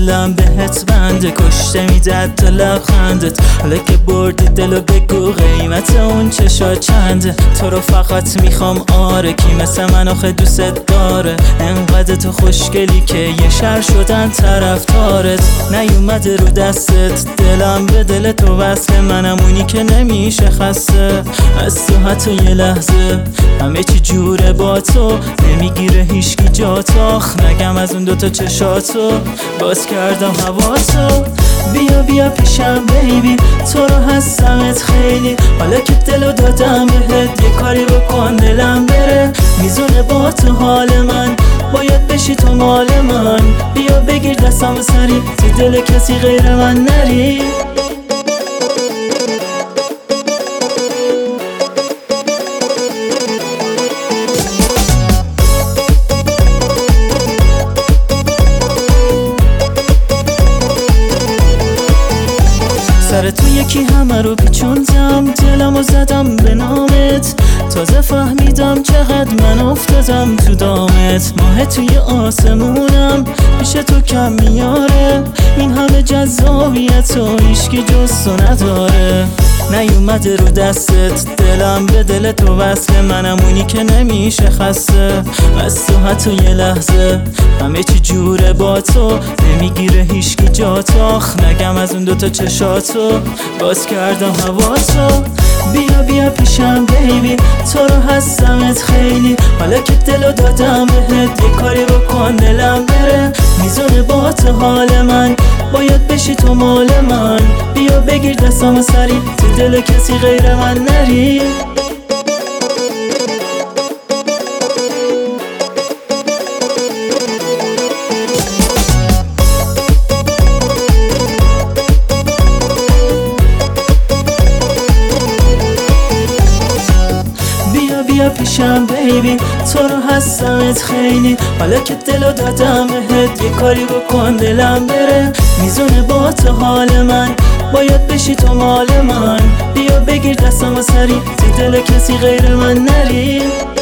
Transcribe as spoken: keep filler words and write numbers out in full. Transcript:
دلم بهت بنده، کشته میدد تا لبخندت. حالا که بردی دلو بگو قیمت اون چشا چنده. تو رو فقط میخوام آره، کی مثل من آخه دوست داره؟ انقدر تو خوشگلی که یه شهر شدن طرفدارت. نیومده رو دستت دلم به دل تو وصله، منم اونی که نمیشه خسته از تو حتی یه لحظه. همه چی جوره با تو، نمیگیره هیچکی جاتو. آخ نگم از اون دوتا چشاتو، باز کردم هواتو. بیا بیا پیشم بیبی، تو رو هستمت خیلی. حالا که دلو دادم بهت، یه کاری بکن دلم بره. میزونه با تو حال من، باید بشی تو مال من. بیا بگیر دستم سری، تو دل کسی غیر من نری. سر تو یکی همه رو پیچوندم، دلمو زدم به نامت. تازه فهمیدم چقدر من افتادم تو دامت. ماه توی آسمونم پیش تو کم میاره، این همه جذابیت و هیچکی جز تو نداره. نیومده رو دستت دلم به دل تو وصله، منم اونی که نمیشه خسته از تو حتی یه لحظه. همه چی جوره با تو، نمیگیره هیچکی جاتو. آخ نگم از اون دوتا چشاتو، باز کردم هواتو. بیا بیا پیشم بیبی، تو رو هستمت خیلی. حالا که دلو دادم بهت، یه کاری بکن دلم بره. میزونه با تو حال من، باید بشی تو مال من. بیا بگیر دستم سری، تو دل کسی غیر من نری. بیا پیشم بیبی، تو رو هستمت خیلی. حالا که دلو دادم بهت، یه کاری بکن دلم بره. میزونه با تو حال من، باید بشی تو مال من. بیا بگیر دستم سری، تو دل کسی غیر من نری.